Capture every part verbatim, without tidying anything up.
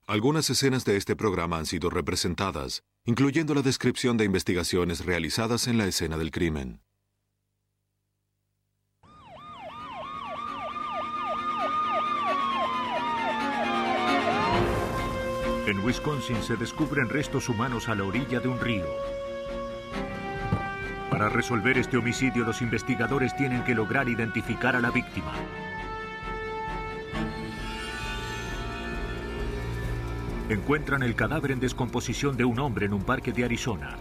Algunas escenas de este programa han sido representadas, incluyendo la descripción de investigaciones realizadas en la escena del crimen. En Wisconsin se descubren restos humanos a la orilla de un río. Para resolver este homicidio, los investigadores tienen que lograr identificar a la víctima. Encuentran el cadáver en descomposición de un hombre en un parque de Arizona.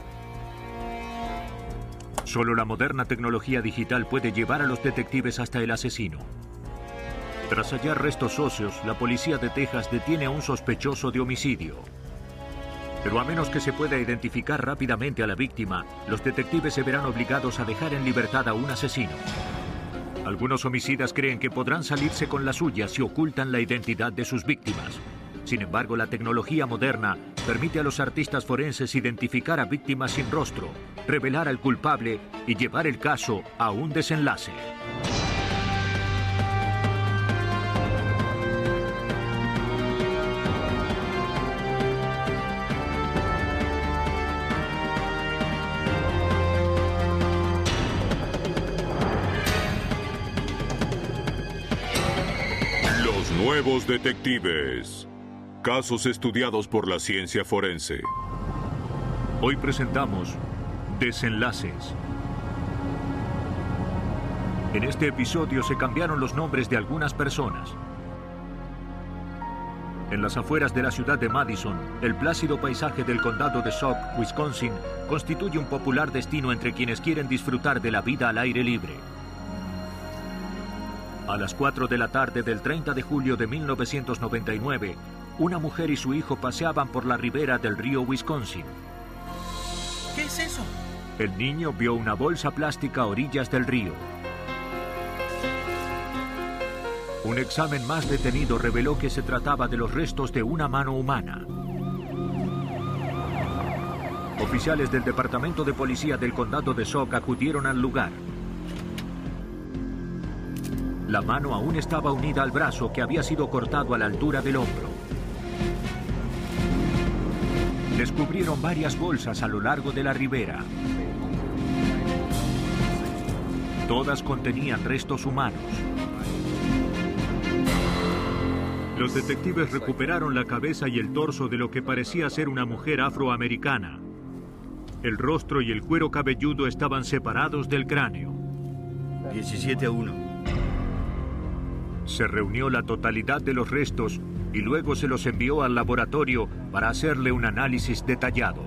Solo la moderna tecnología digital puede llevar a los detectives hasta el asesino. Tras hallar restos óseos, la policía de Texas detiene a un sospechoso de homicidio. Pero a menos que se pueda identificar rápidamente a la víctima, los detectives se verán obligados a dejar en libertad a un asesino. Algunos homicidas creen que podrán salirse con la suya si ocultan la identidad de sus víctimas. Sin embargo, la tecnología moderna permite a los artistas forenses identificar a víctimas sin rostro, revelar al culpable y llevar el caso a un desenlace. Los nuevos detectives. Casos estudiados por la ciencia forense. Hoy presentamos Desenlaces. En este episodio se cambiaron los nombres de algunas personas. En las afueras de la ciudad de Madison, el plácido paisaje del condado de Sauk, Wisconsin, constituye un popular destino entre quienes quieren disfrutar de la vida al aire libre. A las cuatro de la tarde del treinta de julio de mil novecientos noventa y nueve, una mujer y su hijo paseaban por la ribera del río Wisconsin. ¿Qué es eso? El niño vio una bolsa plástica a orillas del río. Un examen más detenido reveló que se trataba de los restos de una mano humana. Oficiales del Departamento de Policía del Condado de Sauk acudieron al lugar. La mano aún estaba unida al brazo que había sido cortado a la altura del hombro. Descubrieron varias bolsas a lo largo de la ribera. Todas contenían restos humanos. Los detectives recuperaron la cabeza y el torso de lo que parecía ser una mujer afroamericana. El rostro y el cuero cabelludo estaban separados del cráneo. diecisiete a uno. Se reunió la totalidad de los restos y luego se los envió al laboratorio para hacerle un análisis detallado.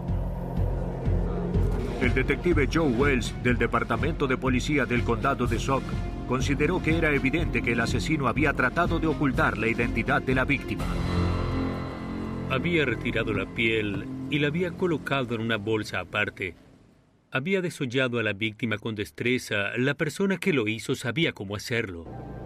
El detective Joe Wells, del Departamento de Policía del Condado de Sauk, consideró que era evidente que el asesino había tratado de ocultar la identidad de la víctima. Había retirado la piel y la había colocado en una bolsa aparte. Había desollado a la víctima con destreza. La persona que lo hizo sabía cómo hacerlo.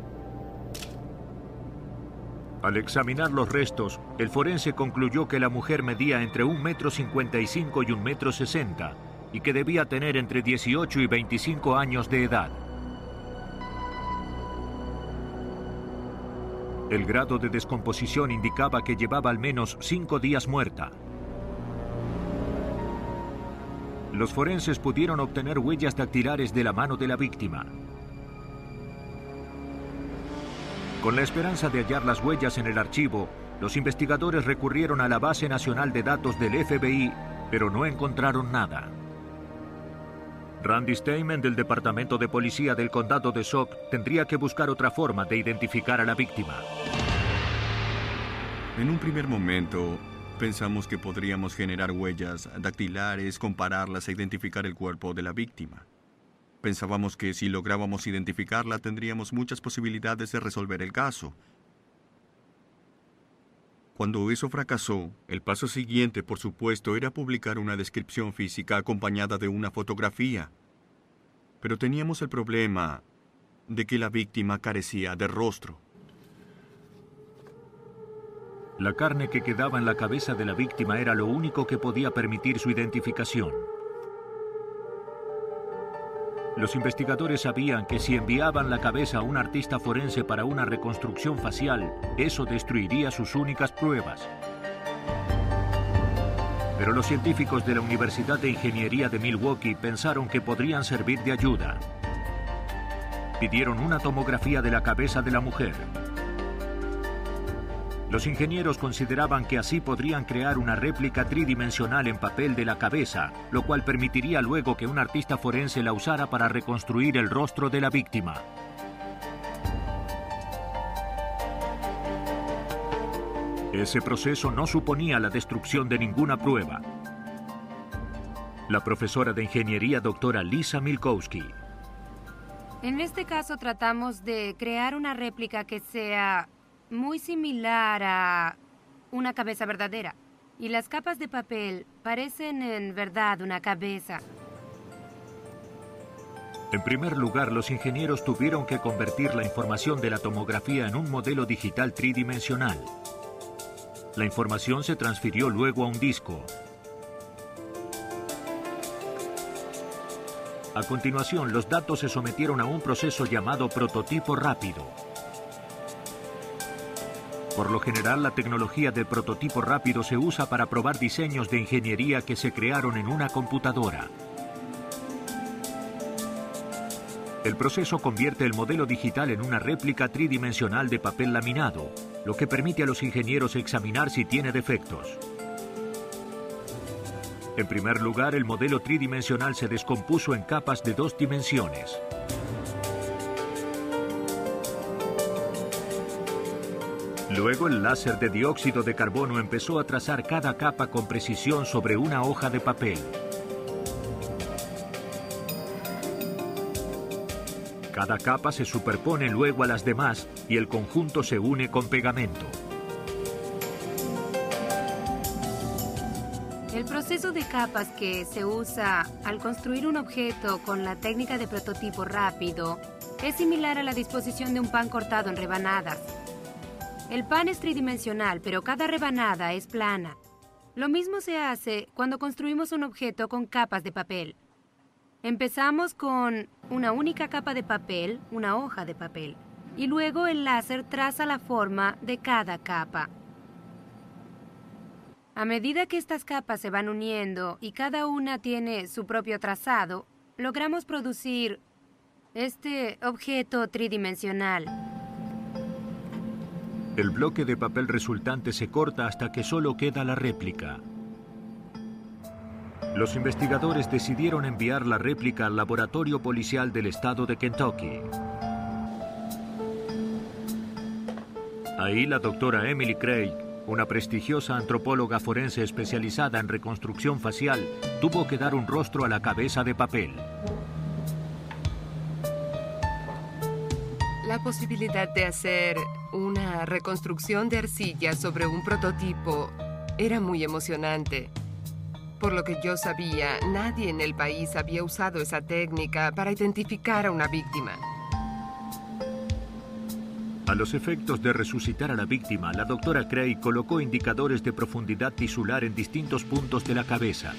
Al examinar los restos, el forense concluyó que la mujer medía entre un metro cincuenta y cinco y un metro sesenta y que debía tener entre dieciocho y veinticinco años de edad. El grado de descomposición indicaba que llevaba al menos cinco días muerta. Los forenses pudieron obtener huellas dactilares de la mano de la víctima. Con la esperanza de hallar las huellas en el archivo, los investigadores recurrieron a la Base Nacional de Datos del F B I, pero no encontraron nada. Randy Steinman, del Departamento de Policía del Condado de Sauk, tendría que buscar otra forma de identificar a la víctima. En un primer momento, pensamos que podríamos generar huellas dactilares, compararlas e identificar el cuerpo de la víctima. Pensábamos que si lográbamos identificarla tendríamos muchas posibilidades de resolver el caso. Cuando eso fracasó, el paso siguiente, por supuesto, era publicar una descripción física acompañada de una fotografía. Pero teníamos el problema de que la víctima carecía de rostro. La carne que quedaba en la cabeza de la víctima era lo único que podía permitir su identificación. Los investigadores sabían que si enviaban la cabeza a un artista forense para una reconstrucción facial, eso destruiría sus únicas pruebas. Pero los científicos de la Universidad de Ingeniería de Milwaukee pensaron que podrían servir de ayuda. Pidieron una tomografía de la cabeza de la mujer. Los ingenieros consideraban que así podrían crear una réplica tridimensional en papel de la cabeza, lo cual permitiría luego que un artista forense la usara para reconstruir el rostro de la víctima. Ese proceso no suponía la destrucción de ninguna prueba. La profesora de ingeniería doctora Lisa Milkowski. En este caso tratamos de crear una réplica que sea muy similar a una cabeza verdadera. Y las capas de papel parecen en verdad una cabeza. En primer lugar, los ingenieros tuvieron que convertir la información de la tomografía en un modelo digital tridimensional. La información se transfirió luego a un disco. A continuación, los datos se sometieron a un proceso llamado prototipo rápido. Por lo general, la tecnología del prototipo rápido se usa para probar diseños de ingeniería que se crearon en una computadora. El proceso convierte el modelo digital en una réplica tridimensional de papel laminado, lo que permite a los ingenieros examinar si tiene defectos. En primer lugar, el modelo tridimensional se descompuso en capas de dos dimensiones. Luego, el láser de dióxido de carbono empezó a trazar cada capa con precisión sobre una hoja de papel. Cada capa se superpone luego a las demás y el conjunto se une con pegamento. El proceso de capas que se usa al construir un objeto con la técnica de prototipo rápido es similar a la disposición de un pan cortado en rebanadas. El pan es tridimensional, pero cada rebanada es plana. Lo mismo se hace cuando construimos un objeto con capas de papel. Empezamos con una única capa de papel, una hoja de papel, y luego el láser traza la forma de cada capa. A medida que estas capas se van uniendo y cada una tiene su propio trazado, logramos producir este objeto tridimensional. El bloque de papel resultante se corta hasta que solo queda la réplica. Los investigadores decidieron enviar la réplica al laboratorio policial del estado de Kentucky. Ahí la doctora Emily Craig, una prestigiosa antropóloga forense especializada en reconstrucción facial, tuvo que dar un rostro a la cabeza de papel. La posibilidad de hacer una reconstrucción de arcilla sobre un prototipo era muy emocionante. Por lo que yo sabía, nadie en el país había usado esa técnica para identificar a una víctima. A los efectos de resucitar a la víctima, la doctora Craig colocó indicadores de profundidad tisular en distintos puntos de la cabeza.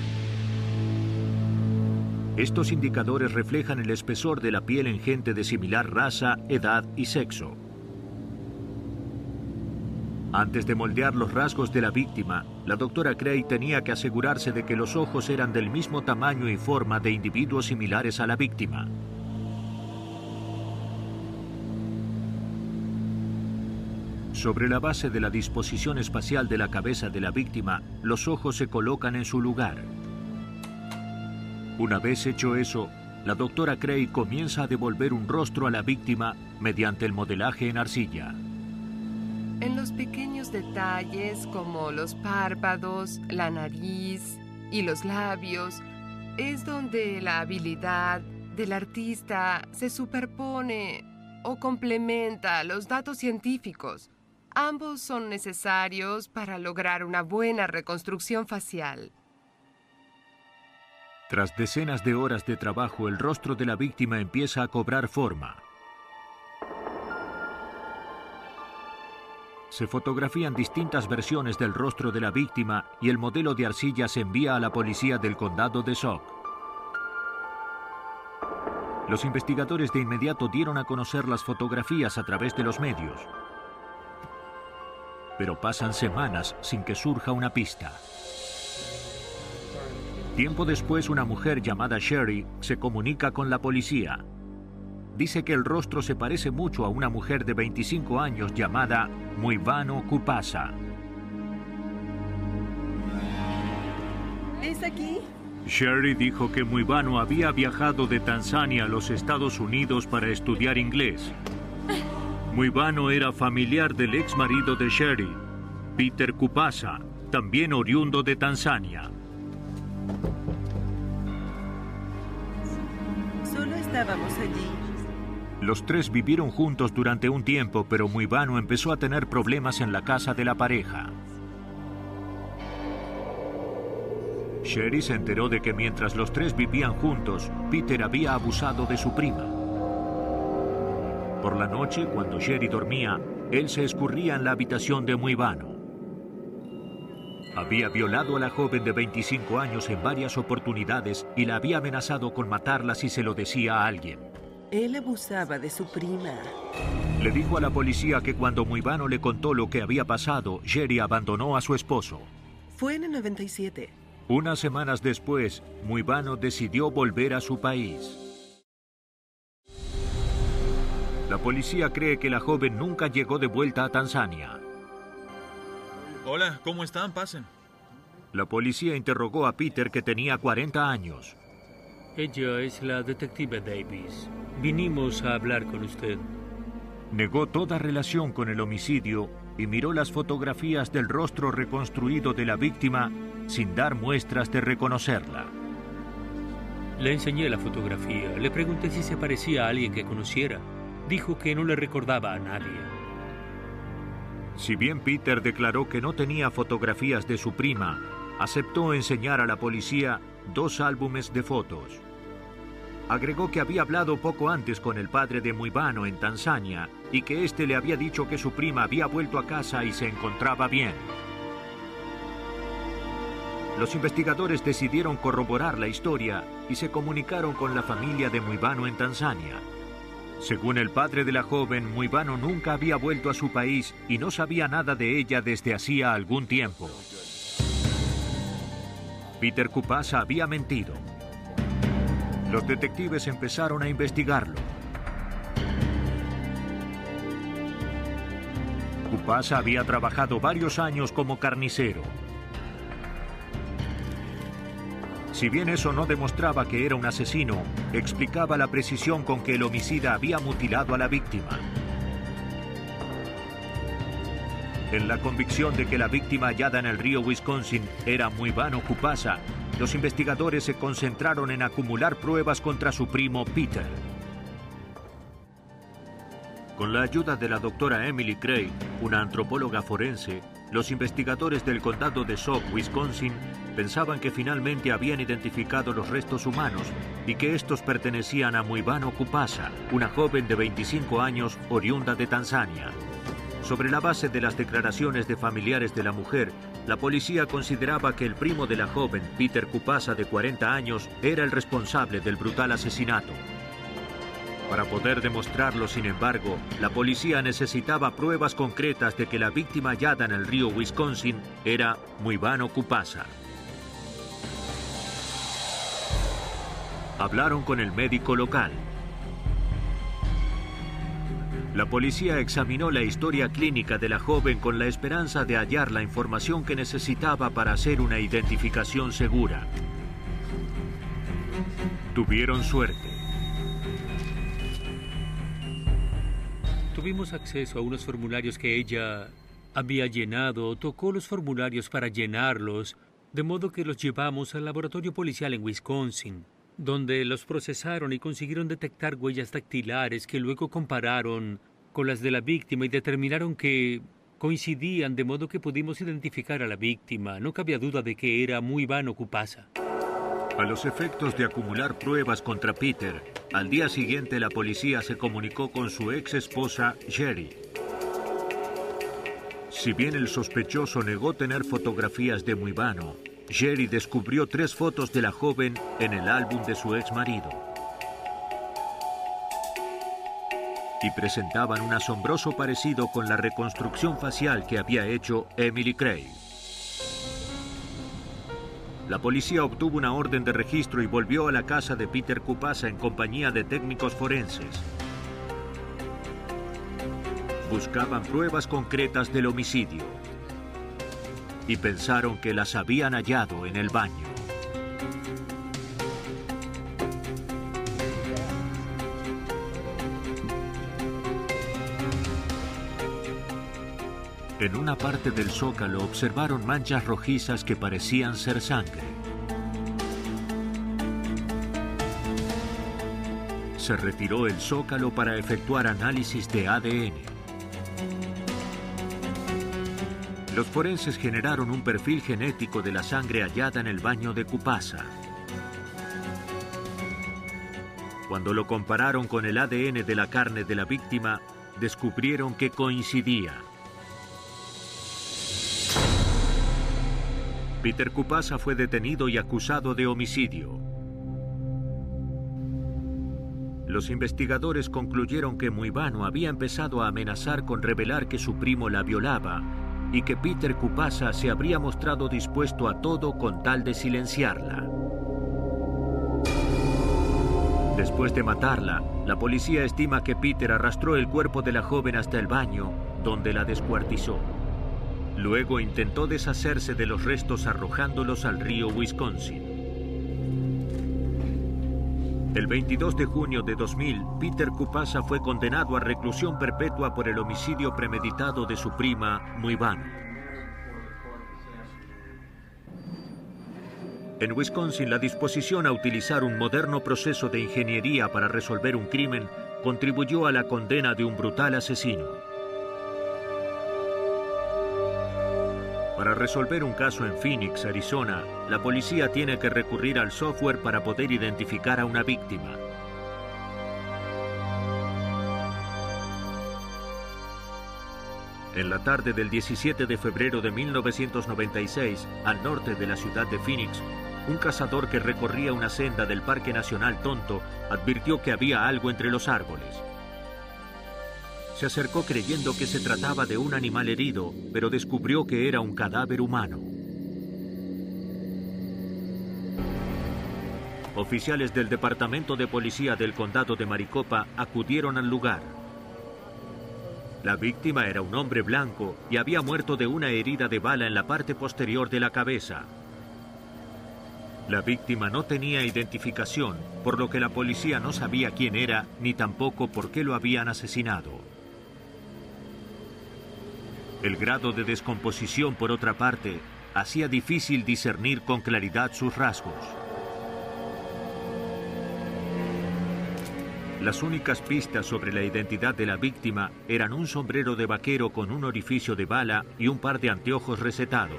Estos indicadores reflejan el espesor de la piel en gente de similar raza, edad y sexo. Antes de moldear los rasgos de la víctima, la doctora Craig tenía que asegurarse de que los ojos eran del mismo tamaño y forma de individuos similares a la víctima. Sobre la base de la disposición espacial de la cabeza de la víctima, los ojos se colocan en su lugar. Una vez hecho eso, la doctora Craig comienza a devolver un rostro a la víctima mediante el modelaje en arcilla. En los pequeños detalles como los párpados, la nariz y los labios, es donde la habilidad del artista se superpone o complementa los datos científicos. Ambos son necesarios para lograr una buena reconstrucción facial. Tras decenas de horas de trabajo, el rostro de la víctima empieza a cobrar forma. Se fotografían distintas versiones del rostro de la víctima y el modelo de arcilla se envía a la policía del condado de Sauk. Los investigadores de inmediato dieron a conocer las fotografías a través de los medios. Pero pasan semanas sin que surja una pista. Tiempo después, una mujer llamada Sherry se comunica con la policía. Dice que el rostro se parece mucho a una mujer de veinticinco años llamada Muivano Kupasa. ¿Es aquí? Sherry dijo que Muivano había viajado de Tanzania a los Estados Unidos para estudiar inglés. Muivano era familiar del ex marido de Sherry, Peter Kupasa, también oriundo de Tanzania. Solo estábamos allí. Los tres vivieron juntos durante un tiempo, pero Muivano empezó a tener problemas en la casa de la pareja. Sherry se enteró de que mientras los tres vivían juntos, Peter había abusado de su prima. Por la noche, cuando Sherry dormía, él se escurría en la habitación de Muivano. Había violado a la joven de veinticinco años en varias oportunidades y la había amenazado con matarla si se lo decía a alguien. Él abusaba de su prima. Le dijo a la policía que cuando Muivano le contó lo que había pasado, Sherry abandonó a su esposo. Fue en el noventa y siete. Unas semanas después, Muivano decidió volver a su país. La policía cree que la joven nunca llegó de vuelta a Tanzania. Hola, ¿cómo están? Pasen. La policía interrogó a Peter, que tenía cuarenta años. Ella es la detective Davis. Vinimos a hablar con usted. Negó toda relación con el homicidio y miró las fotografías del rostro reconstruido de la víctima sin dar muestras de reconocerla. Le enseñé la fotografía. Le pregunté si se parecía a alguien que conociera. Dijo que no le recordaba a nadie. Si bien Peter declaró que no tenía fotografías de su prima, aceptó enseñar a la policía dos álbumes de fotos. Agregó que había hablado poco antes con el padre de Muivano en Tanzania y que éste le había dicho que su prima había vuelto a casa y se encontraba bien. Los investigadores decidieron corroborar la historia y se comunicaron con la familia de Muivano en Tanzania. Según el padre de la joven, Muivano nunca había vuelto a su país y no sabía nada de ella desde hacía algún tiempo. Peter Kupasa había mentido. Los detectives empezaron a investigarlo. Kupasa había trabajado varios años como carnicero. Si bien eso no demostraba que era un asesino, explicaba la precisión con que el homicida había mutilado a la víctima. En la convicción de que la víctima hallada en el río Wisconsin era Muivano Kupasa, los investigadores se concentraron en acumular pruebas contra su primo Peter. Con la ayuda de la doctora Emily Cray, una antropóloga forense, los investigadores del condado de Sauk, Wisconsin, pensaban que finalmente habían identificado los restos humanos y que estos pertenecían a Muivano Kupasa, una joven de veinticinco años oriunda de Tanzania. Sobre la base de las declaraciones de familiares de la mujer, la policía consideraba que el primo de la joven, Peter Kupasa, de cuarenta años, era el responsable del brutal asesinato. Para poder demostrarlo, sin embargo, la policía necesitaba pruebas concretas de que la víctima hallada en el río Wisconsin era Muivano Kupasa. Hablaron con el médico local. La policía examinó la historia clínica de la joven con la esperanza de hallar la información que necesitaba para hacer una identificación segura. Tuvieron suerte. Tuvimos acceso a unos formularios que ella había llenado. Tocó los formularios para llenarlos, de modo que los llevamos al laboratorio policial en Wisconsin, donde los procesaron y consiguieron detectar huellas dactilares que luego compararon con las de la víctima y determinaron que coincidían, de modo que pudimos identificar a la víctima. No cabía duda de que era Muivano Kupasa. A los efectos de acumular pruebas contra Peter, al día siguiente la policía se comunicó con su ex esposa, Sherry. Si bien el sospechoso negó tener fotografías de Muivano, Sherry descubrió tres fotos de la joven en el álbum de su ex marido. Y presentaban un asombroso parecido con la reconstrucción facial que había hecho Emily Cray. La policía obtuvo una orden de registro y volvió a la casa de Peter Kupasa en compañía de técnicos forenses. Buscaban pruebas concretas del homicidio y pensaron que las habían hallado en el baño. En una parte del zócalo observaron manchas rojizas que parecían ser sangre. Se retiró el zócalo para efectuar análisis de A D N. Los forenses generaron un perfil genético de la sangre hallada en el baño de Kupasa. Cuando lo compararon con el A D N de la carne de la víctima, descubrieron que coincidía. Peter Kupasa fue detenido y acusado de homicidio. Los investigadores concluyeron que Muibano había empezado a amenazar con revelar que su primo la violaba y que Peter Kupasa se habría mostrado dispuesto a todo con tal de silenciarla. Después de matarla, la policía estima que Peter arrastró el cuerpo de la joven hasta el baño, donde la descuartizó. Luego intentó deshacerse de los restos arrojándolos al río Wisconsin. El veintidós de junio de dos mil, Peter Kupasa fue condenado a reclusión perpetua por el homicidio premeditado de su prima, Muibano. En Wisconsin, la disposición a utilizar un moderno proceso de ingeniería para resolver un crimen contribuyó a la condena de un brutal asesino. Para resolver un caso en Phoenix, Arizona, la policía tiene que recurrir al software para poder identificar a una víctima. En la tarde del diecisiete de febrero de mil novecientos noventa y seis, al norte de la ciudad de Phoenix, un cazador que recorría una senda del Parque Nacional Tonto advirtió que había algo entre los árboles. Se acercó creyendo que se trataba de un animal herido, pero descubrió que era un cadáver humano. Oficiales del Departamento de Policía del Condado de Maricopa acudieron al lugar. La víctima era un hombre blanco y había muerto de una herida de bala en la parte posterior de la cabeza. La víctima no tenía identificación, por lo que la policía no sabía quién era ni tampoco por qué lo habían asesinado. El grado de descomposición, por otra parte, hacía difícil discernir con claridad sus rasgos. Las únicas pistas sobre la identidad de la víctima eran un sombrero de vaquero con un orificio de bala y un par de anteojos recetados.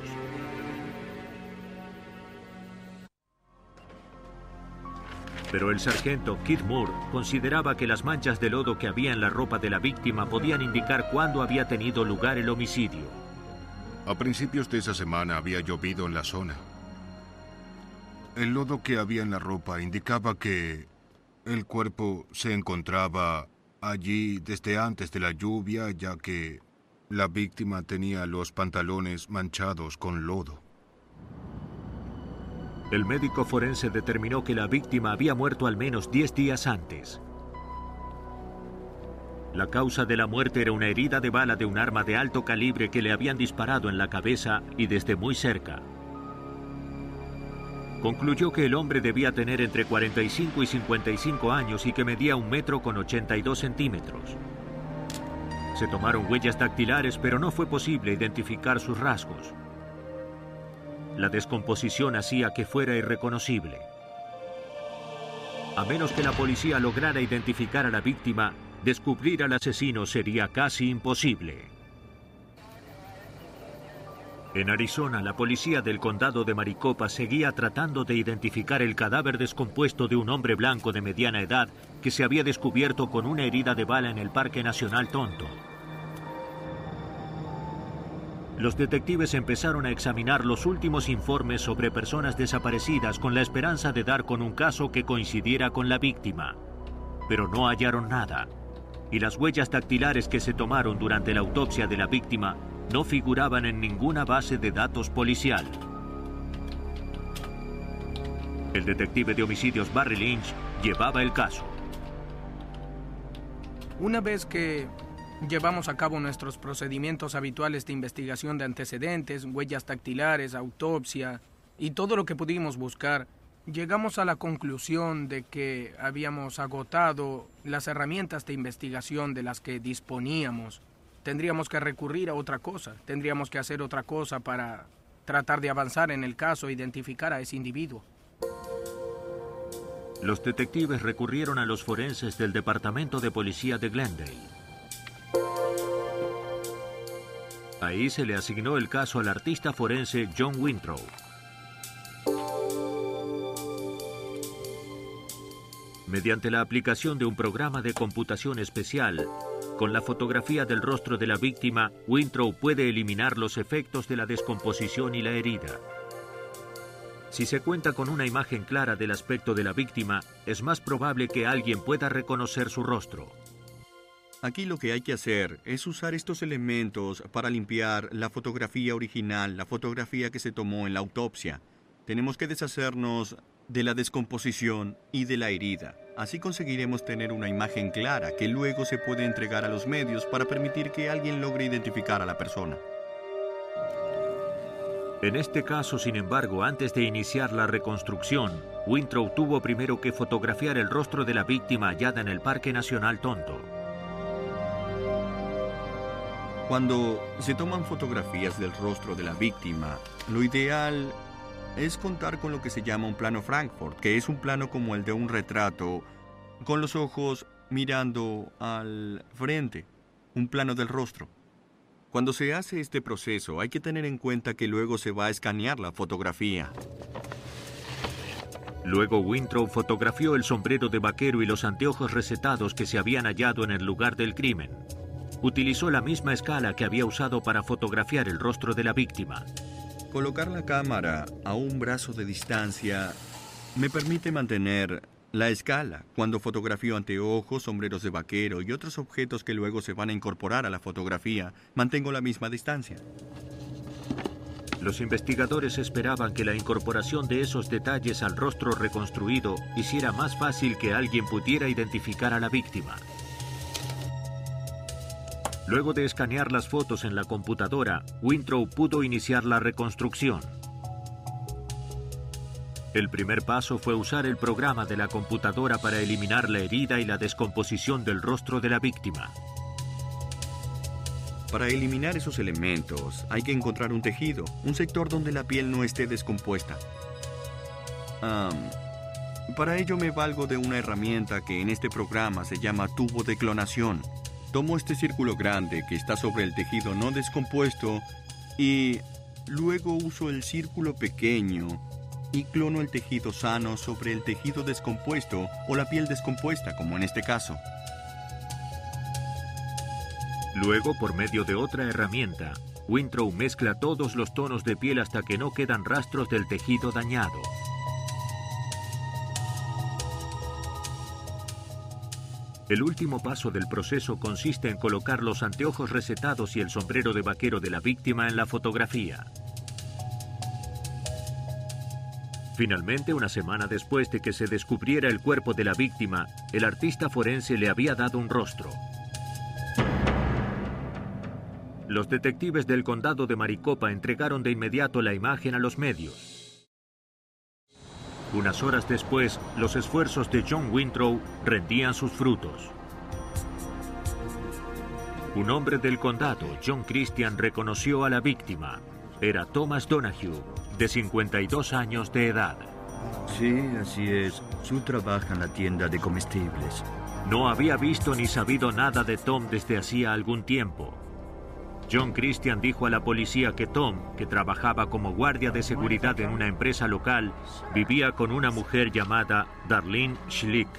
Pero el sargento Keith Moore consideraba que las manchas de lodo que había en la ropa de la víctima podían indicar cuándo había tenido lugar el homicidio. A principios de esa semana había llovido en la zona. El lodo que había en la ropa indicaba que el cuerpo se encontraba allí desde antes de la lluvia, ya que la víctima tenía los pantalones manchados con lodo. El médico forense determinó que la víctima había muerto al menos diez días antes. La causa de la muerte era una herida de bala de un arma de alto calibre que le habían disparado en la cabeza y desde muy cerca. Concluyó que el hombre debía tener entre cuarenta y cinco y cincuenta y cinco años y que medía un metro con ochenta y dos centímetros. Se tomaron huellas dactilares, pero no fue posible identificar sus rasgos. La descomposición hacía que fuera irreconocible. A menos que la policía lograra identificar a la víctima, descubrir al asesino sería casi imposible. En Arizona, la policía del condado de Maricopa seguía tratando de identificar el cadáver descompuesto de un hombre blanco de mediana edad que se había descubierto con una herida de bala en el Parque Nacional Tonto. Los detectives empezaron a examinar los últimos informes sobre personas desaparecidas con la esperanza de dar con un caso que coincidiera con la víctima. Pero no hallaron nada, y las huellas dactilares que se tomaron durante la autopsia de la víctima no figuraban en ninguna base de datos policial. El detective de homicidios Barry Lynch llevaba el caso. Una vez que llevamos a cabo nuestros procedimientos habituales de investigación de antecedentes, huellas dactilares, autopsia y todo lo que pudimos buscar, llegamos a la conclusión de que habíamos agotado las herramientas de investigación de las que disponíamos. Tendríamos que recurrir a otra cosa, tendríamos que hacer otra cosa para tratar de avanzar en el caso e identificar a ese individuo. Los detectives recurrieron a los forenses del Departamento de Policía de Glendale. Ahí se le asignó el caso al artista forense John Wintrow. Mediante la aplicación de un programa de computación especial, con la fotografía del rostro de la víctima, Wintrow puede eliminar los efectos de la descomposición y la herida. Si se cuenta con una imagen clara del aspecto de la víctima, es más probable que alguien pueda reconocer su rostro. Aquí lo que hay que hacer es usar estos elementos para limpiar la fotografía original, la fotografía que se tomó en la autopsia. Tenemos que deshacernos de la descomposición y de la herida. Así conseguiremos tener una imagen clara que luego se puede entregar a los medios para permitir que alguien logre identificar a la persona. En este caso, sin embargo, antes de iniciar la reconstrucción, Wintrow tuvo primero que fotografiar el rostro de la víctima hallada en el Parque Nacional Tonto. Cuando se toman fotografías del rostro de la víctima, lo ideal es contar con lo que se llama un plano Frankfurt, que es un plano como el de un retrato, con los ojos mirando al frente, un plano del rostro. Cuando se hace este proceso, hay que tener en cuenta que luego se va a escanear la fotografía. Luego Wintrow fotografió el sombrero de vaquero y los anteojos recetados que se habían hallado en el lugar del crimen. Utilizó la misma escala que había usado para fotografiar el rostro de la víctima. Colocar la cámara a un brazo de distancia me permite mantener la escala. Cuando fotografío anteojos, sombreros de vaquero y otros objetos que luego se van a incorporar a la fotografía, mantengo la misma distancia. Los investigadores esperaban que la incorporación de esos detalles al rostro reconstruido hiciera más fácil que alguien pudiera identificar a la víctima. Luego de escanear las fotos en la computadora, Wintrow pudo iniciar la reconstrucción. El primer paso fue usar el programa de la computadora para eliminar la herida y la descomposición del rostro de la víctima. Para eliminar esos elementos, hay que encontrar un tejido, un sector donde la piel no esté descompuesta. Um, para ello me valgo de una herramienta que en este programa se llama tubo de clonación. Tomo este círculo grande que está sobre el tejido no descompuesto y luego uso el círculo pequeño y clono el tejido sano sobre el tejido descompuesto o la piel descompuesta, como en este caso. Luego, por medio de otra herramienta, Wintrow mezcla todos los tonos de piel hasta que no quedan rastros del tejido dañado. El último paso del proceso consiste en colocar los anteojos recetados y el sombrero de vaquero de la víctima en la fotografía. Finalmente, una semana después de que se descubriera el cuerpo de la víctima, el artista forense le había dado un rostro. Los detectives del condado de Maricopa entregaron de inmediato la imagen a los medios. Unas horas después, los esfuerzos de John Wintrow rendían sus frutos. Un hombre del condado, John Christian, reconoció a la víctima. Era Thomas Donahue, de cincuenta y dos años de edad. Sí, así es. Su trabaja en la tienda de comestibles. No había visto ni sabido nada de Tom desde hacía algún tiempo. John Christian dijo a la policía que Tom, que trabajaba como guardia de seguridad en una empresa local, vivía con una mujer llamada Darlene Schlick.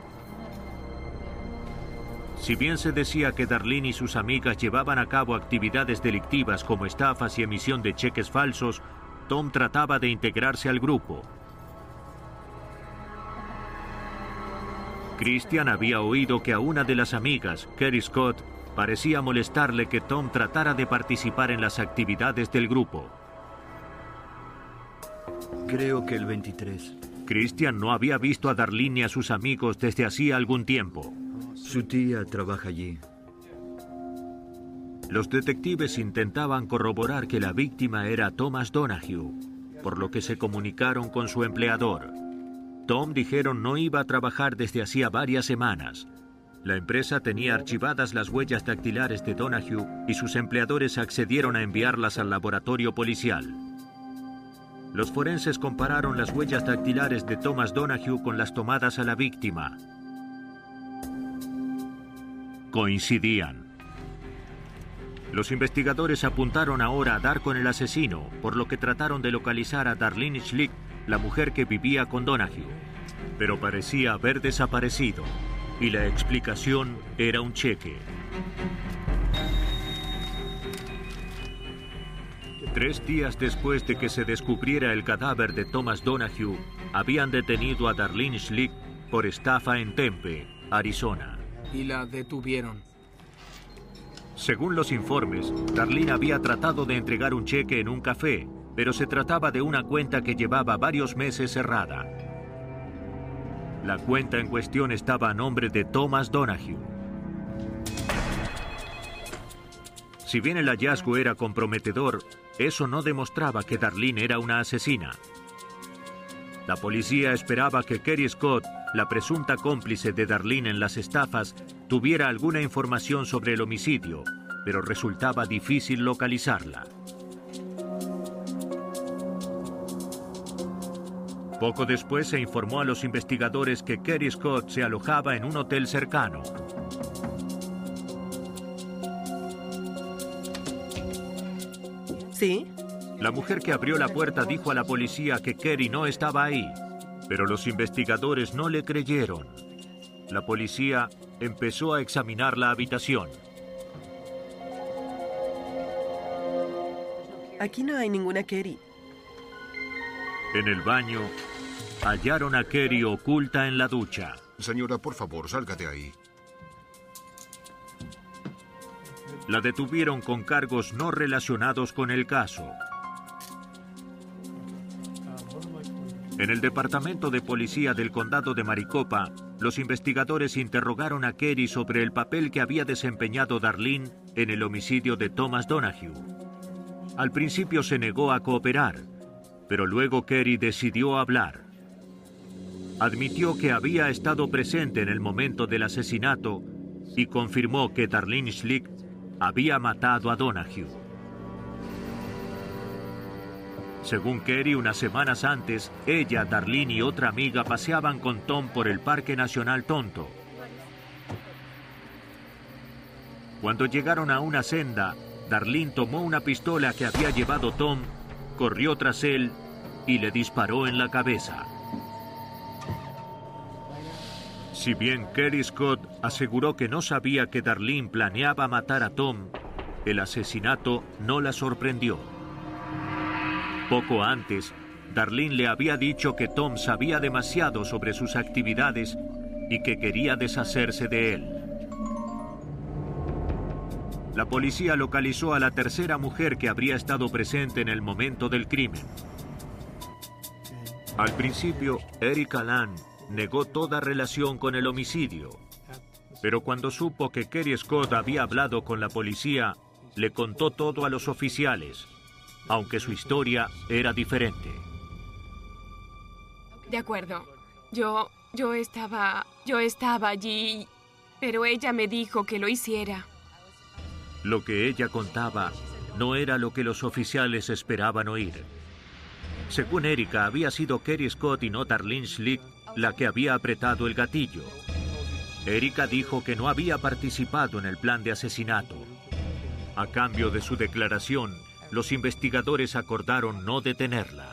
Si bien se decía que Darlene y sus amigas llevaban a cabo actividades delictivas como estafas y emisión de cheques falsos, Tom trataba de integrarse al grupo. Christian había oído que a una de las amigas, Kerry Scott, parecía molestarle que Tom tratara de participar en las actividades del grupo. Creo que el veintitrés. Christian no había visto a Darlene ni a sus amigos desde hacía algún tiempo. Su tía trabaja allí. Los detectives intentaban corroborar que la víctima era Thomas Donahue, por lo que se comunicaron con su empleador. Tom, dijeron, no iba a trabajar desde hacía varias semanas. La empresa tenía archivadas las huellas dactilares de Donahue y sus empleadores accedieron a enviarlas al laboratorio policial. Los forenses compararon las huellas dactilares de Thomas Donahue con las tomadas a la víctima. Coincidían. Los investigadores apuntaron ahora a dar con el asesino, por lo que trataron de localizar a Darlene Schlick, la mujer que vivía con Donahue. Pero parecía haber desaparecido, y la explicación era un cheque. Tres días después de que se descubriera el cadáver de Thomas Donahue, habían detenido a Darlene Schlick por estafa en Tempe, Arizona. Y la detuvieron. Según los informes, Darlene había tratado de entregar un cheque en un café, pero se trataba de una cuenta que llevaba varios meses cerrada. La cuenta en cuestión estaba a nombre de Thomas Donahue. Si bien el hallazgo era comprometedor, eso no demostraba que Darlene era una asesina. La policía esperaba que Kerry Scott, la presunta cómplice de Darlene en las estafas, tuviera alguna información sobre el homicidio, pero resultaba difícil localizarla. Poco después se informó a los investigadores que Kerry Scott se alojaba en un hotel cercano. ¿Sí? La mujer que abrió la puerta dijo a la policía que Kerry no estaba ahí, pero los investigadores no le creyeron. La policía empezó a examinar la habitación. Aquí no hay ninguna Kerry. En el baño, hallaron a Kerry oculta en la ducha. Señora, por favor, salga de ahí. La detuvieron con cargos no relacionados con el caso. En el departamento de policía del condado de Maricopa, los investigadores interrogaron a Kerry sobre el papel que había desempeñado Darlene en el homicidio de Thomas Donahue. Al principio se negó a cooperar, pero luego Kerry decidió hablar. Admitió que había estado presente en el momento del asesinato y confirmó que Darlene Schlick había matado a Donahue. Según Kerry, unas semanas antes, ella, Darlene y otra amiga paseaban con Tom por el Parque Nacional Tonto. Cuando llegaron a una senda, Darlene tomó una pistola que había llevado Tom, corrió tras él y le disparó en la cabeza. Si bien Kerry Scott aseguró que no sabía que Darlene planeaba matar a Tom, el asesinato no la sorprendió. Poco antes, Darlene le había dicho que Tom sabía demasiado sobre sus actividades y que quería deshacerse de él. La policía localizó a la tercera mujer que habría estado presente en el momento del crimen. Al principio, Erica Land negó toda relación con el homicidio, pero cuando supo que Kerry Scott había hablado con la policía, le contó todo a los oficiales, aunque su historia era diferente. De acuerdo. Yo, yo estaba, yo estaba allí, pero ella me dijo que lo hiciera. Lo que ella contaba no era lo que los oficiales esperaban oír. Según Erica, había sido Kerry Scott y no Darlene Schlick la que había apretado el gatillo. Erica dijo que no había participado en el plan de asesinato. A cambio de su declaración, los investigadores acordaron no detenerla.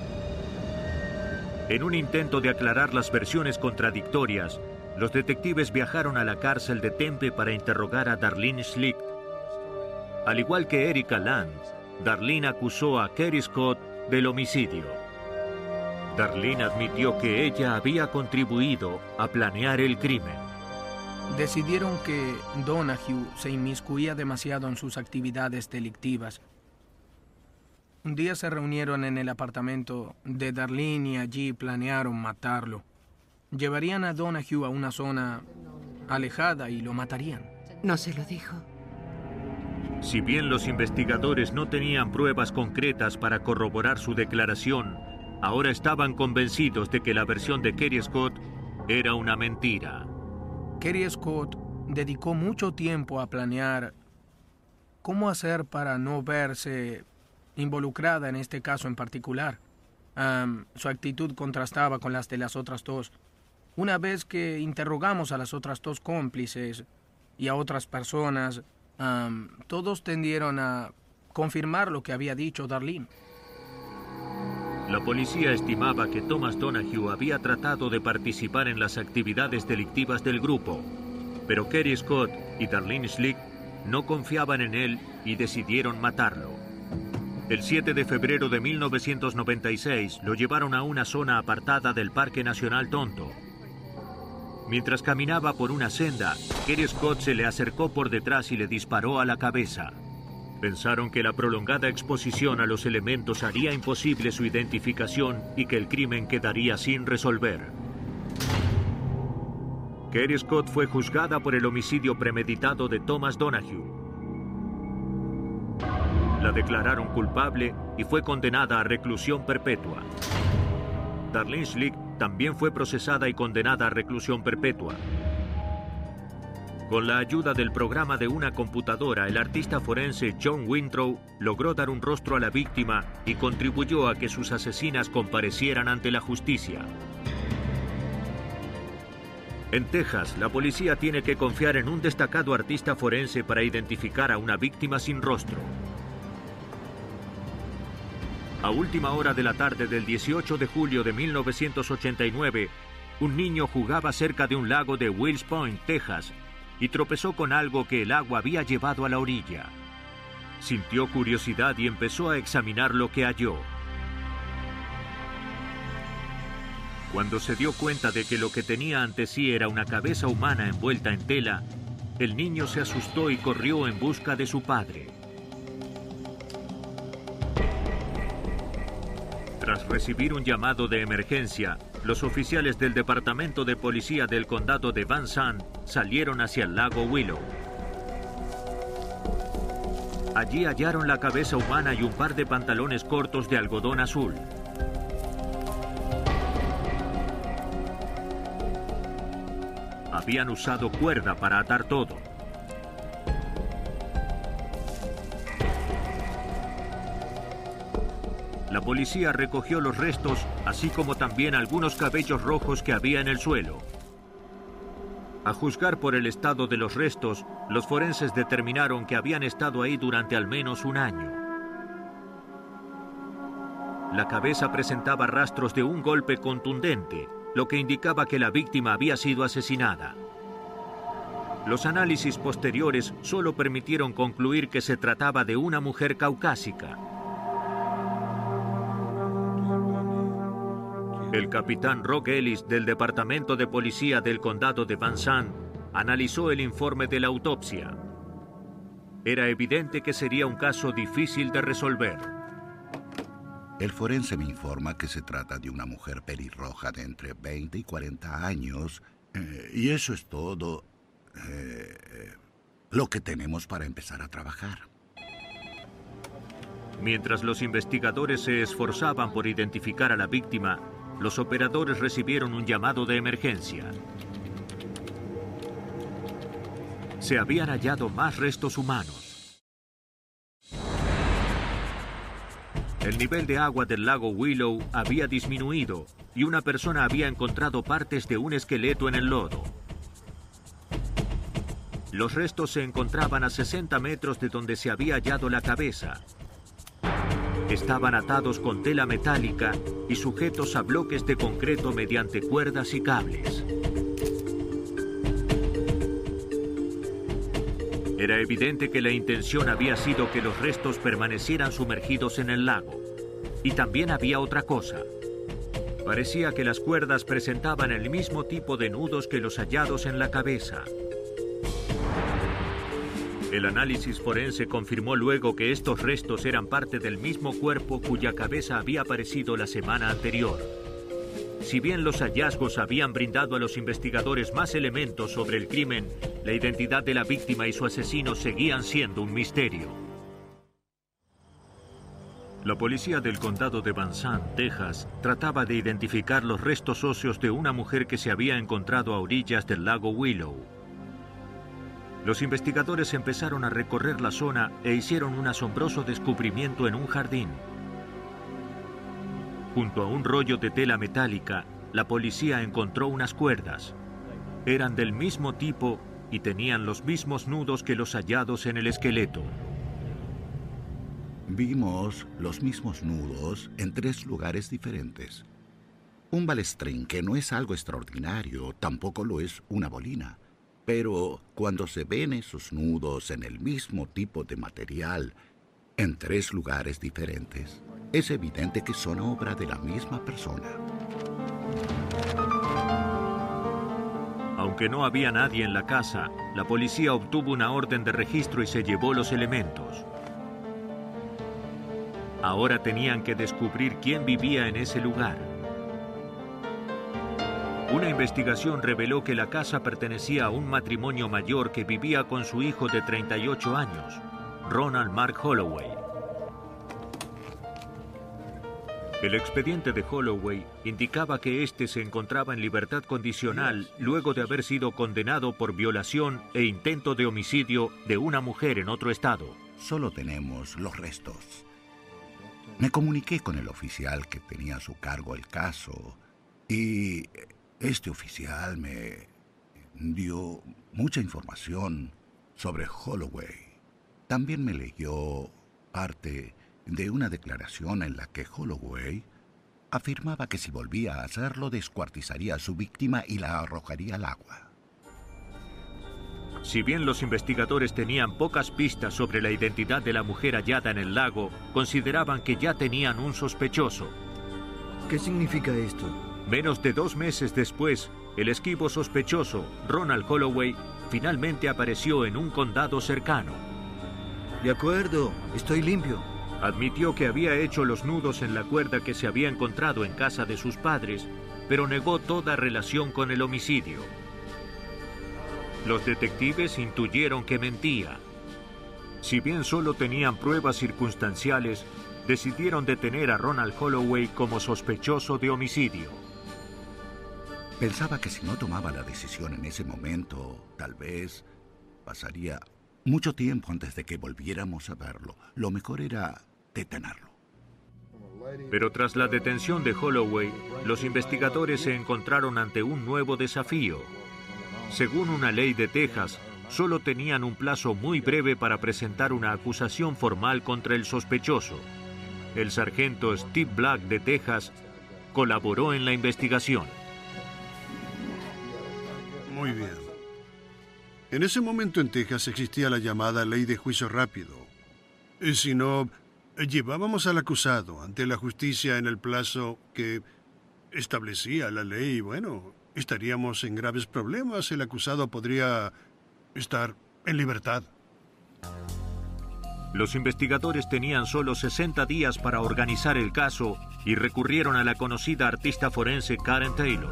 En un intento de aclarar las versiones contradictorias, los detectives viajaron a la cárcel de Tempe para interrogar a Darlene Schlick. Al igual que Erica Land, Darlene acusó a Kerry Scott del homicidio. Darlene admitió que ella había contribuido a planear el crimen. Decidieron que Donahue se inmiscuía demasiado en sus actividades delictivas. Un día se reunieron en el apartamento de Darlene y allí planearon matarlo. Llevarían a Donahue a una zona alejada y lo matarían. ¿No se lo dijo? Si bien los investigadores no tenían pruebas concretas para corroborar su declaración, ahora estaban convencidos de que la versión de Kerry Scott era una mentira. Kerry Scott dedicó mucho tiempo a planear cómo hacer para no verse involucrada en este caso en particular. Um, su actitud contrastaba con las de las otras dos. Una vez que interrogamos a las otras dos cómplices y a otras personas, um, todos tendieron a confirmar lo que había dicho Darlene. La policía estimaba que Thomas Donahue había tratado de participar en las actividades delictivas del grupo, pero Kerry Scott y Darlene Slick no confiaban en él y decidieron matarlo. El siete de febrero de mil novecientos noventa y seis lo llevaron a una zona apartada del Parque Nacional Tonto. Mientras caminaba por una senda, Kerry Scott se le acercó por detrás y le disparó a la cabeza. Pensaron que la prolongada exposición a los elementos haría imposible su identificación y que el crimen quedaría sin resolver. Kerry Scott fue juzgada por el homicidio premeditado de Thomas Donahue. La declararon culpable y fue condenada a reclusión perpetua. Darlene Slick también fue procesada y condenada a reclusión perpetua. Con la ayuda del programa de una computadora, el artista forense John Wintrow logró dar un rostro a la víctima y contribuyó a que sus asesinas comparecieran ante la justicia. En Texas, la policía tiene que confiar en un destacado artista forense para identificar a una víctima sin rostro. A última hora de la tarde del dieciocho de julio de mil novecientos ochenta y nueve, un niño jugaba cerca de un lago de Wills Point, Texas, y tropezó con algo que el agua había llevado a la orilla. Sintió curiosidad y empezó a examinar lo que halló. Cuando se dio cuenta de que lo que tenía ante sí era una cabeza humana envuelta en tela, el niño se asustó y corrió en busca de su padre. Tras recibir un llamado de emergencia, los oficiales del Departamento de Policía del Condado de Van Zandt salieron hacia el lago Willow. Allí hallaron la cabeza humana y un par de pantalones cortos de algodón azul. Habían usado cuerda para atar todo. La policía recogió los restos, así como también algunos cabellos rojos que había en el suelo. A juzgar por el estado de los restos, los forenses determinaron que habían estado ahí durante al menos un año. La cabeza presentaba rastros de un golpe contundente, lo que indicaba que la víctima había sido asesinada. Los análisis posteriores solo permitieron concluir que se trataba de una mujer caucásica. El capitán Rock Ellis del Departamento de Policía del Condado de Van Zandt analizó el informe de la autopsia. Era evidente que sería un caso difícil de resolver. El forense me informa que se trata de una mujer pelirroja de entre veinte y cuarenta años, eh, y eso es todo eh, lo que tenemos para empezar a trabajar. Mientras los investigadores se esforzaban por identificar a la víctima, los operadores recibieron un llamado de emergencia. Se habían hallado más restos humanos. El nivel de agua del lago Willow había disminuido y una persona había encontrado partes de un esqueleto en el lodo. Los restos se encontraban a sesenta metros de donde se había hallado la cabeza. Estaban atados con tela metálica y sujetos a bloques de concreto mediante cuerdas y cables. Era evidente que la intención había sido que los restos permanecieran sumergidos en el lago. Y también había otra cosa. Parecía que las cuerdas presentaban el mismo tipo de nudos que los hallados en la cabeza. El análisis forense confirmó luego que estos restos eran parte del mismo cuerpo cuya cabeza había aparecido la semana anterior. Si bien los hallazgos habían brindado a los investigadores más elementos sobre el crimen, la identidad de la víctima y su asesino seguían siendo un misterio. La policía del condado de Van Zandt, Texas, trataba de identificar los restos óseos de una mujer que se había encontrado a orillas del lago Willow. Los investigadores empezaron a recorrer la zona e hicieron un asombroso descubrimiento en un jardín. Junto a un rollo de tela metálica, la policía encontró unas cuerdas. Eran del mismo tipo y tenían los mismos nudos que los hallados en el esqueleto. Vimos los mismos nudos en tres lugares diferentes. Un balestrín, que no es algo extraordinario, tampoco lo es una bolina. Pero cuando se ven esos nudos en el mismo tipo de material, en tres lugares diferentes, es evidente que son obra de la misma persona. Aunque no había nadie en la casa, la policía obtuvo una orden de registro y se llevó los elementos. Ahora tenían que descubrir quién vivía en ese lugar. Una investigación reveló que la casa pertenecía a un matrimonio mayor que vivía con su hijo de treinta y ocho años, Ronald Mark Holloway. El expediente de Holloway indicaba que éste se encontraba en libertad condicional luego de haber sido condenado por violación e intento de homicidio de una mujer en otro estado. Solo tenemos los restos. Me comuniqué con el oficial que tenía a su cargo el caso y este oficial me dio mucha información sobre Holloway. También me leyó parte de una declaración en la que Holloway afirmaba que si volvía a hacerlo descuartizaría a su víctima y la arrojaría al agua. Si bien los investigadores tenían pocas pistas sobre la identidad de la mujer hallada en el lago, consideraban que ya tenían un sospechoso. ¿Qué significa esto? Menos de dos meses después, el esquivo sospechoso, Ronald Holloway, finalmente apareció en un condado cercano. De acuerdo, estoy limpio. Admitió que había hecho los nudos en la cuerda que se había encontrado en casa de sus padres, pero negó toda relación con el homicidio. Los detectives intuyeron que mentía. Si bien solo tenían pruebas circunstanciales, decidieron detener a Ronald Holloway como sospechoso de homicidio. Pensaba que si no tomaba la decisión en ese momento, tal vez pasaría mucho tiempo antes de que volviéramos a verlo. Lo mejor era detenerlo. Pero tras la detención de Holloway, los investigadores se encontraron ante un nuevo desafío. Según una ley de Texas, solo tenían un plazo muy breve para presentar una acusación formal contra el sospechoso. El sargento Steve Black de Texas colaboró en la investigación. Muy bien. En ese momento en Texas existía la llamada ley de juicio rápido. Y si no, llevábamos al acusado ante la justicia en el plazo que establecía la ley, bueno, estaríamos en graves problemas. El acusado podría estar en libertad. Los investigadores tenían solo sesenta días para organizar el caso y recurrieron a la conocida artista forense Karen Taylor.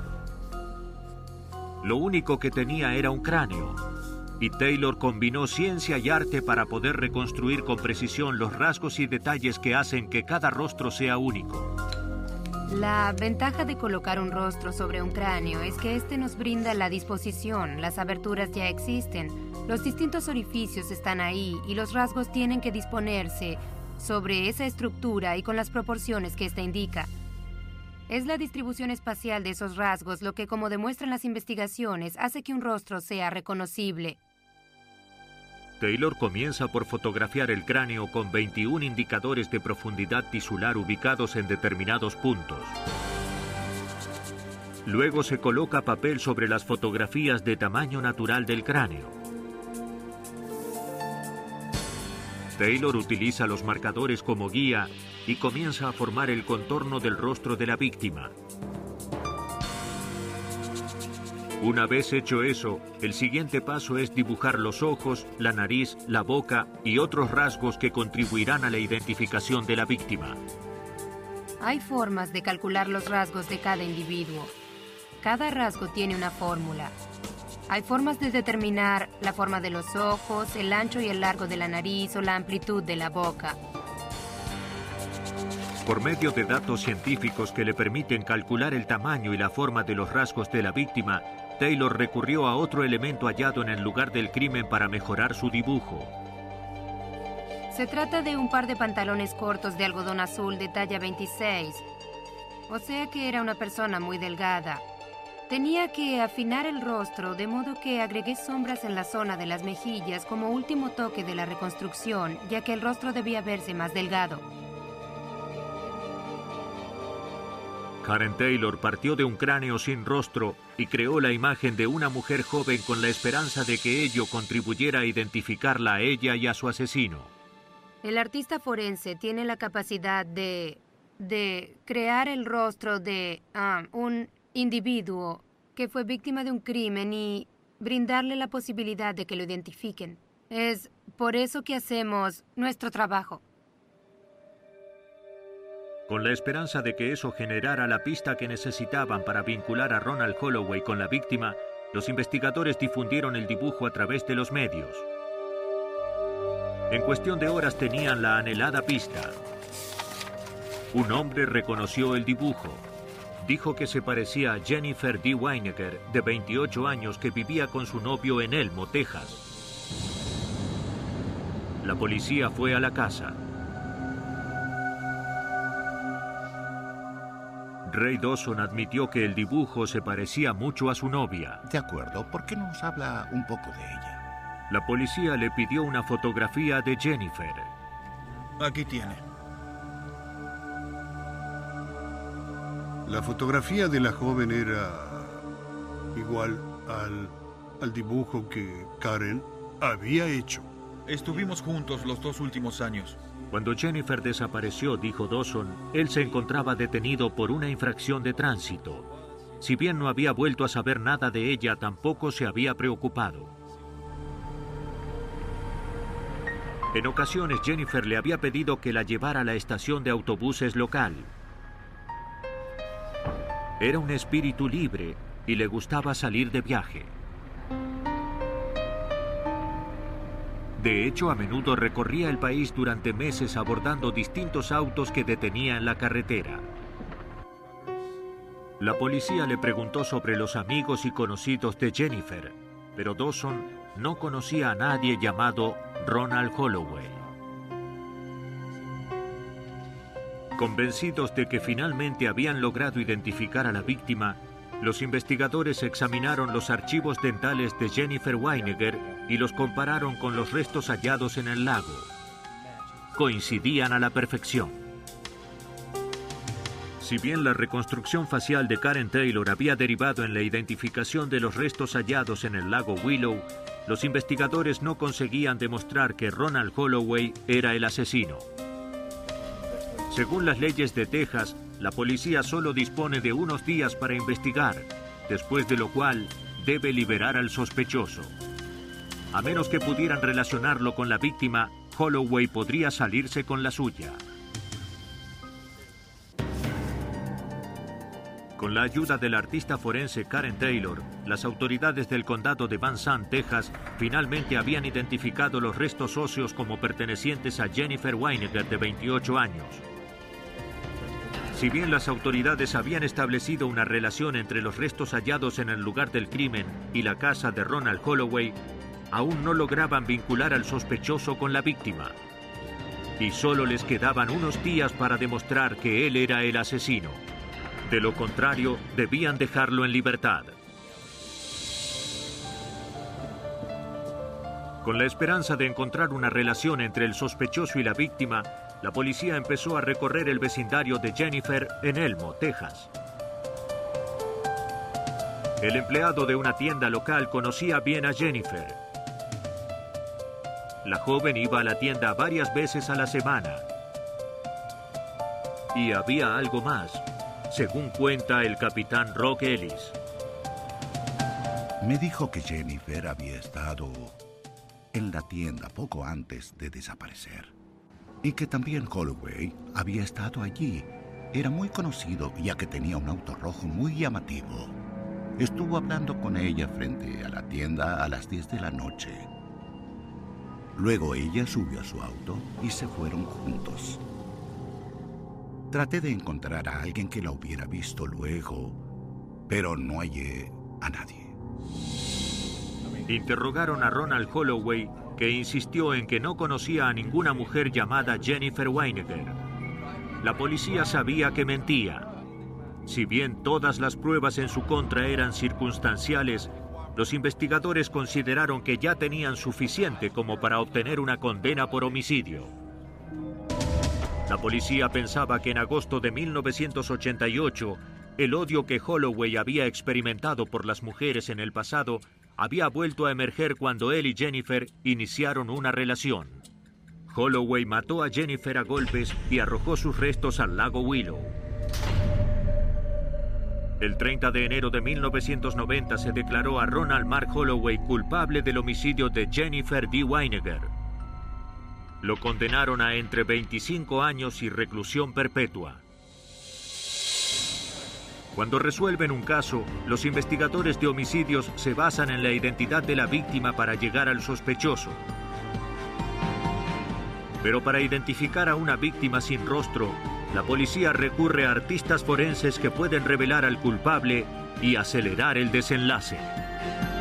Lo único que tenía era un cráneo, y Taylor combinó ciencia y arte para poder reconstruir con precisión los rasgos y detalles que hacen que cada rostro sea único. La ventaja de colocar un rostro sobre un cráneo es que este nos brinda la disposición, las aberturas ya existen, los distintos orificios están ahí y los rasgos tienen que disponerse sobre esa estructura y con las proporciones que ésta indica. Es la distribución espacial de esos rasgos lo que, como demuestran las investigaciones, hace que un rostro sea reconocible. Taylor comienza por fotografiar el cráneo con veintiún indicadores de profundidad tisular ubicados en determinados puntos. Luego se coloca papel sobre las fotografías de tamaño natural del cráneo. Taylor utiliza los marcadores como guía y comienza a formar el contorno del rostro de la víctima. Una vez hecho eso, el siguiente paso es dibujar los ojos, la nariz, la boca y otros rasgos que contribuirán a la identificación de la víctima. Hay formas de calcular los rasgos de cada individuo. Cada rasgo tiene una fórmula. Hay formas de determinar la forma de los ojos, el ancho y el largo de la nariz o la amplitud de la boca. Por medio de datos científicos que le permiten calcular el tamaño y la forma de los rasgos de la víctima, Taylor recurrió a otro elemento hallado en el lugar del crimen para mejorar su dibujo. Se trata de un par de pantalones cortos de algodón azul de talla veintiséis. O sea que era una persona muy delgada. Tenía que afinar el rostro, de modo que agregué sombras en la zona de las mejillas como último toque de la reconstrucción, ya que el rostro debía verse más delgado. Karen Taylor partió de un cráneo sin rostro y creó la imagen de una mujer joven con la esperanza de que ello contribuyera a identificarla a ella y a su asesino. El artista forense tiene la capacidad de... de crear el rostro de uh, un individuo que fue víctima de un crimen y brindarle la posibilidad de que lo identifiquen. Es por eso que hacemos nuestro trabajo. Con la esperanza de que eso generara la pista que necesitaban para vincular a Ronald Holloway con la víctima, los investigadores difundieron el dibujo a través de los medios. En cuestión de horas tenían la anhelada pista. Un hombre reconoció el dibujo. Dijo que se parecía a Jennifer D. Weineger, de veintiocho años, que vivía con su novio en Elmo, Texas. La policía fue a la casa. Ray Dawson admitió que el dibujo se parecía mucho a su novia. De acuerdo, ¿por qué no nos habla un poco de ella? La policía le pidió una fotografía de Jennifer. Aquí tiene. La fotografía de la joven era igual al, al dibujo que Karen había hecho. Estuvimos juntos los dos últimos años. Cuando Jennifer desapareció, dijo Dawson, él se encontraba detenido por una infracción de tránsito. Si bien no había vuelto a saber nada de ella, tampoco se había preocupado. En ocasiones, Jennifer le había pedido que la llevara a la estación de autobuses local. Era un espíritu libre y le gustaba salir de viaje. De hecho, a menudo recorría el país durante meses abordando distintos autos que detenía en la carretera. La policía le preguntó sobre los amigos y conocidos de Jennifer, pero Dawson no conocía a nadie llamado Ronald Holloway. Convencidos de que finalmente habían logrado identificar a la víctima, los investigadores examinaron los archivos dentales de Jennifer Weineger y los compararon con los restos hallados en el lago. Coincidían a la perfección. Si bien la reconstrucción facial de Karen Taylor había derivado en la identificación de los restos hallados en el lago Willow, los investigadores no conseguían demostrar que Ronald Holloway era el asesino. Según las leyes de Texas, la policía solo dispone de unos días para investigar, después de lo cual debe liberar al sospechoso. A menos que pudieran relacionarlo con la víctima, Holloway podría salirse con la suya. Con la ayuda del artista forense Karen Taylor, las autoridades del condado de Van Zandt, Texas, finalmente habían identificado los restos óseos como pertenecientes a Jennifer Weineger, de veintiocho años. Si bien las autoridades habían establecido una relación entre los restos hallados en el lugar del crimen y la casa de Ronald Holloway, aún no lograban vincular al sospechoso con la víctima. Y solo les quedaban unos días para demostrar que él era el asesino. De lo contrario, debían dejarlo en libertad. Con la esperanza de encontrar una relación entre el sospechoso y la víctima, la policía empezó a recorrer el vecindario de Jennifer en Elmo, Texas. El empleado de una tienda local conocía bien a Jennifer. La joven iba a la tienda varias veces a la semana. Y había algo más, según cuenta el capitán Rock Ellis. Me dijo que Jennifer había estado en la tienda poco antes de desaparecer. Y que también Holloway había estado allí. Era muy conocido ya que tenía un auto rojo muy llamativo. Estuvo hablando con ella frente a la tienda a las diez de la noche. Luego ella subió a su auto y se fueron juntos. Traté de encontrar a alguien que la hubiera visto luego, pero no hallé a nadie. Interrogaron a Ronald Holloway, que insistió en que no conocía a ninguna mujer llamada Jennifer Weineger. La policía sabía que mentía. Si bien todas las pruebas en su contra eran circunstanciales, los investigadores consideraron que ya tenían suficiente como para obtener una condena por homicidio. La policía pensaba que en agosto de mil novecientos ochenta y ocho, el odio que Holloway había experimentado por las mujeres en el pasado había vuelto a emerger cuando él y Jennifer iniciaron una relación. Holloway mató a Jennifer a golpes y arrojó sus restos al lago Willow. El treinta de enero de mil novecientos noventa se declaró a Ronald Mark Holloway culpable del homicidio de Jennifer D. Weineger. Lo condenaron a entre veinticinco años y reclusión perpetua. Cuando resuelven un caso, los investigadores de homicidios se basan en la identidad de la víctima para llegar al sospechoso. Pero para identificar a una víctima sin rostro, la policía recurre a artistas forenses que pueden revelar al culpable y acelerar el desenlace.